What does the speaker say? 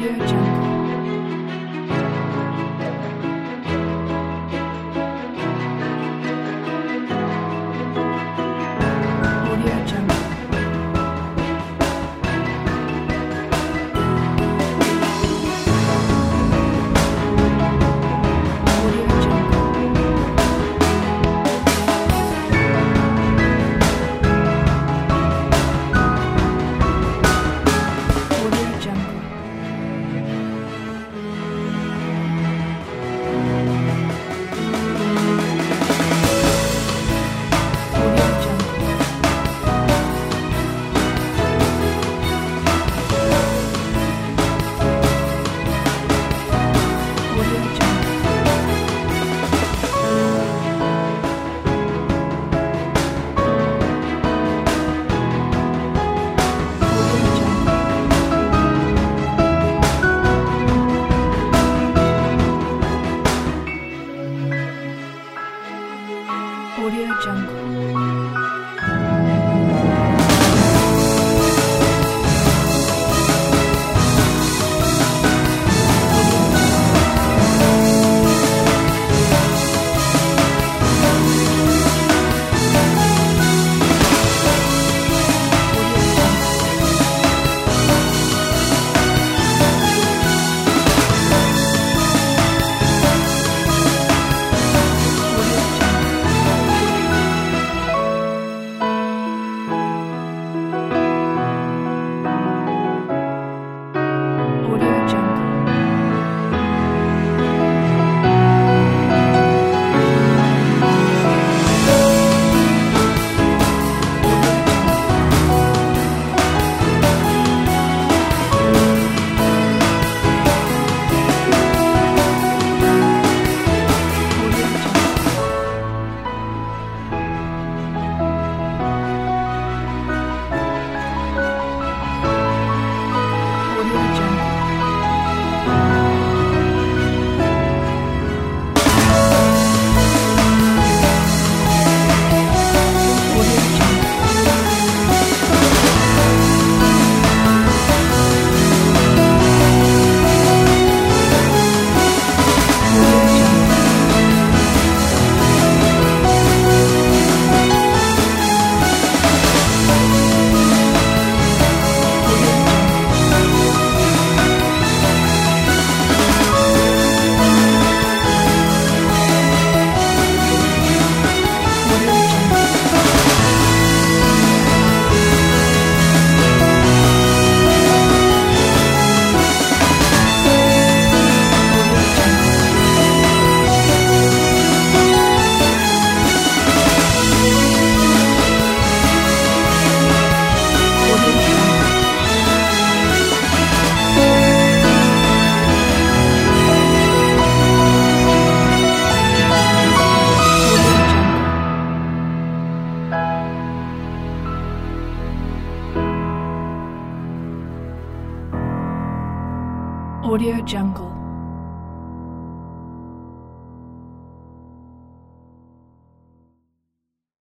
Audio Jungle. Audio Jungle. Audio Jungle. Audio Jungle. Audio Jungle. Audio Jungle. Audio Jungle. Audio Jungle. Audio Jungle. Audio Jungle. Audio Jungle. Audio Jungle. Audio Jungle. Audio Jungle. Audio Jungle. Audio Jungle. Audio Jungle. Audio Jungle. Audio Jungle.